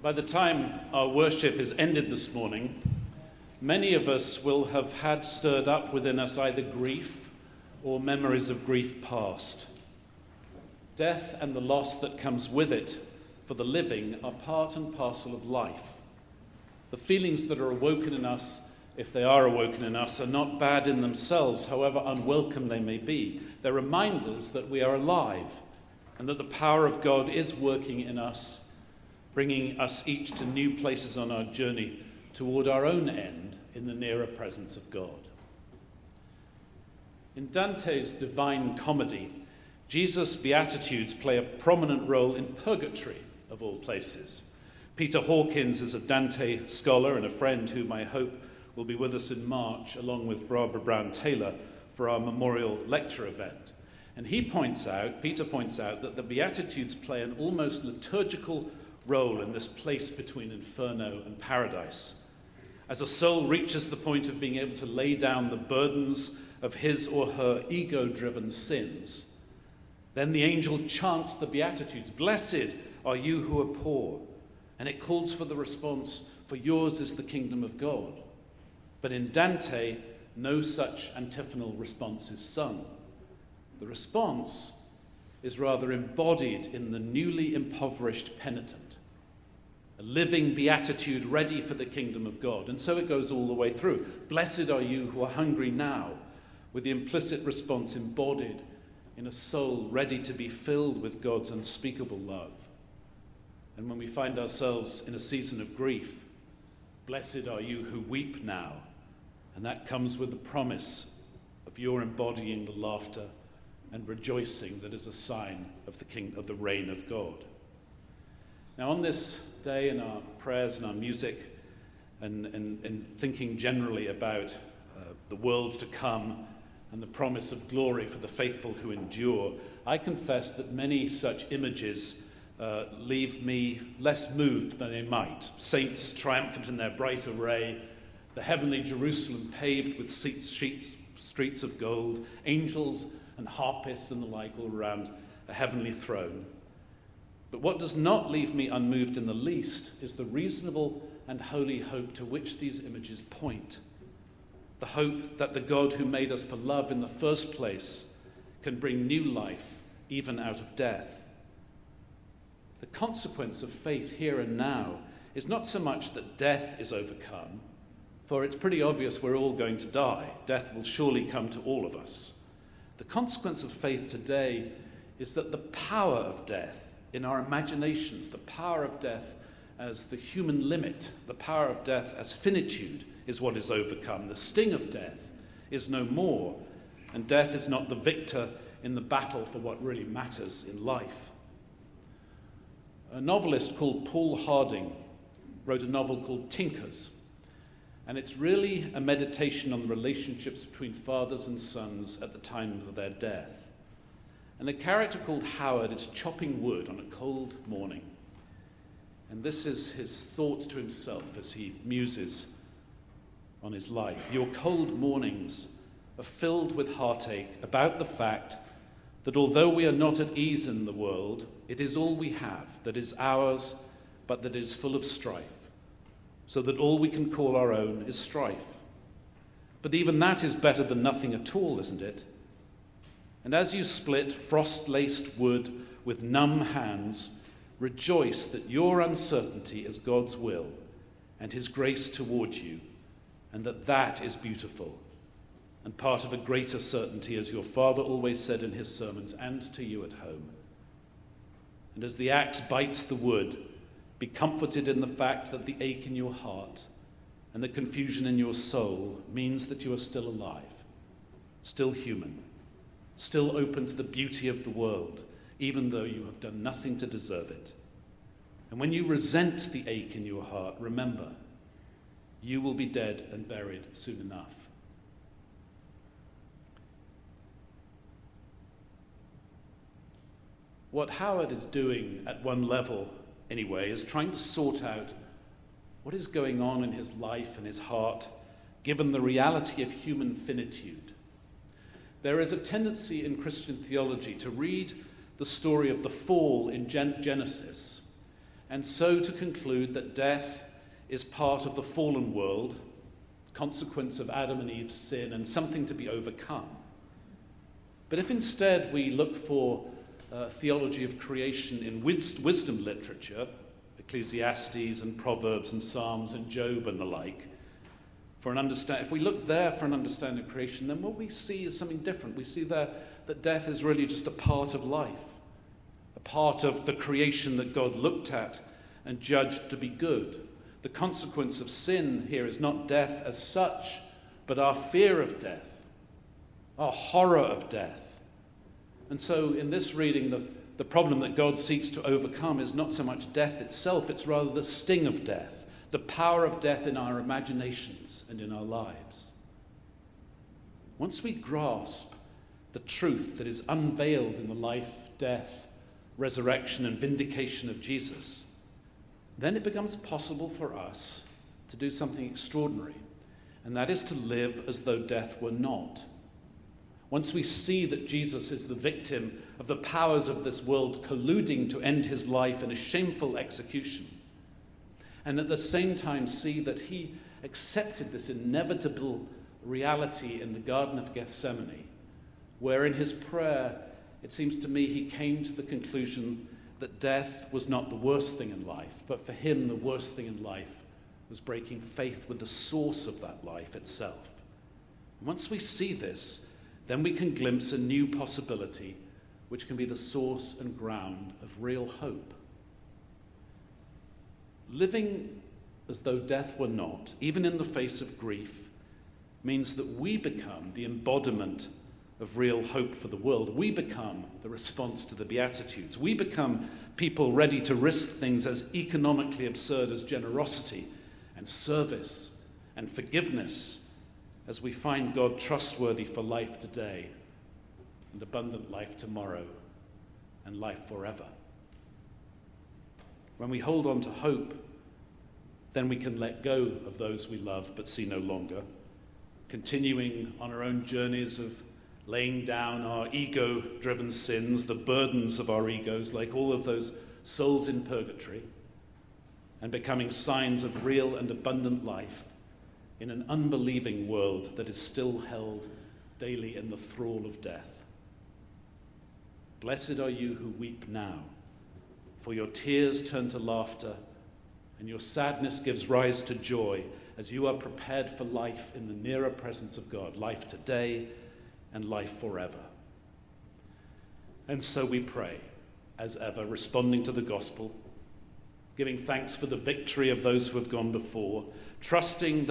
By the time our worship is ended this morning, many of us will have had stirred up within us either grief or memories of grief past. Death and the loss that comes with it for the living are part and parcel of life. The feelings that are awoken in us, if they are awoken in us, are not bad in themselves, however unwelcome they may be. They're reminders that we are alive and that the power of God is working in us, bringing us each to new places on our journey toward our own end in the nearer presence of God. In Dante's Divine Comedy, Jesus' Beatitudes play a prominent role in purgatory, of all places. Peter Hawkins is a Dante scholar and a friend whom I hope will be with us in March, along with Barbara Brown Taylor, for our memorial lecture event. And Peter points out that the Beatitudes play an almost liturgical role in this place between inferno and paradise. As a soul reaches the point of being able to lay down the burdens of his or her ego-driven sins, then the angel chants the Beatitudes, "Blessed are you who are poor," and it calls for the response, "For yours is the kingdom of God." But in Dante, no such antiphonal response is sung. The response is rather embodied in the newly impoverished penitent, a living beatitude ready for the kingdom of God. And so it goes all the way through. "Blessed are you who are hungry now," with the implicit response embodied in a soul ready to be filled with God's unspeakable love. And when we find ourselves in a season of grief, "Blessed are you who weep now," and that comes with the promise of your embodying the laughter and rejoicing that is a sign of the reign of God. Now, on this day, in our prayers and our music, and thinking generally about the world to come and the promise of glory for the faithful who endure, I confess that many such images leave me less moved than they might. Saints triumphant in their bright array, the heavenly Jerusalem paved with streets of gold, angels and harpists and the like all around a heavenly throne. But what does not leave me unmoved in the least is the reasonable and holy hope to which these images point. The hope that the God who made us for love in the first place can bring new life even out of death. The consequence of faith here and now is not so much that death is overcome, for it's pretty obvious we're all going to die. Death will surely come to all of us. The consequence of faith today is that the power of death in our imaginations, the power of death as the human limit, the power of death as finitude is what is overcome. The sting of death is no more, and death is not the victor in the battle for what really matters in life. A novelist called Paul Harding wrote a novel called Tinkers, and it's really a meditation on the relationships between fathers and sons at the time of their death. And a character called Howard is chopping wood on a cold morning. And this is his thought to himself as he muses on his life. "Your cold mornings are filled with heartache about the fact that although we are not at ease in the world, it is all we have that is ours, but that is full of strife. So that all we can call our own is strife. But even that is better than nothing at all, isn't it? And as you split frost-laced wood with numb hands, rejoice that your uncertainty is God's will and his grace towards you, and that is beautiful, and part of a greater certainty, as your father always said in his sermons, and to you at home. And as the axe bites the wood, be comforted in the fact that the ache in your heart and the confusion in your soul means that you are still alive, still human, still open to the beauty of the world, even though you have done nothing to deserve it. And when you resent the ache in your heart, remember, you will be dead and buried soon enough." What Howard is doing at one level, anyway, is trying to sort out what is going on in his life and his heart, given the reality of human finitude. There is a tendency in Christian theology to read the story of the fall in Genesis and so to conclude that death is part of the fallen world, consequence of Adam and Eve's sin, and something to be overcome. But if instead we look for theology of creation in wisdom literature, Ecclesiastes and Proverbs and Psalms and Job and the like, if we look there for an understanding of creation, then what we see is something different. We see there that death is really just a part of life, a part of the creation that God looked at and judged to be good. The consequence of sin here is not death as such, but our fear of death, our horror of death. And so in this reading, the problem that God seeks to overcome is not so much death itself, it's rather the sting of death, the power of death in our imaginations and in our lives. Once we grasp the truth that is unveiled in the life, death, resurrection, and vindication of Jesus, then it becomes possible for us to do something extraordinary, and that is to live as though death were not. Once we see that Jesus is the victim of the powers of this world colluding to end his life in a shameful execution, and at the same time see that he accepted this inevitable reality in the Garden of Gethsemane, where in his prayer, it seems to me, he came to the conclusion that death was not the worst thing in life, but for him the worst thing in life was breaking faith with the source of that life itself. Once we see this, then we can glimpse a new possibility which can be the source and ground of real hope. Living as though death were not, even in the face of grief, means that we become the embodiment of real hope for the world. We become the response to the Beatitudes. We become people ready to risk things as economically absurd as generosity and service and forgiveness as we find God trustworthy for life today and abundant life tomorrow and life forever. When we hold on to hope, then we can let go of those we love but see no longer, continuing on our own journeys of laying down our ego-driven sins, the burdens of our egos, like all of those souls in purgatory, and becoming signs of real and abundant life in an unbelieving world that is still held daily in the thrall of death. Blessed are you who weep now, for your tears turn to laughter, and your sadness gives rise to joy as you are prepared for life in the nearer presence of God, life today and life forever. And so we pray, as ever, responding to the gospel, giving thanks for the victory of those who have gone before, trusting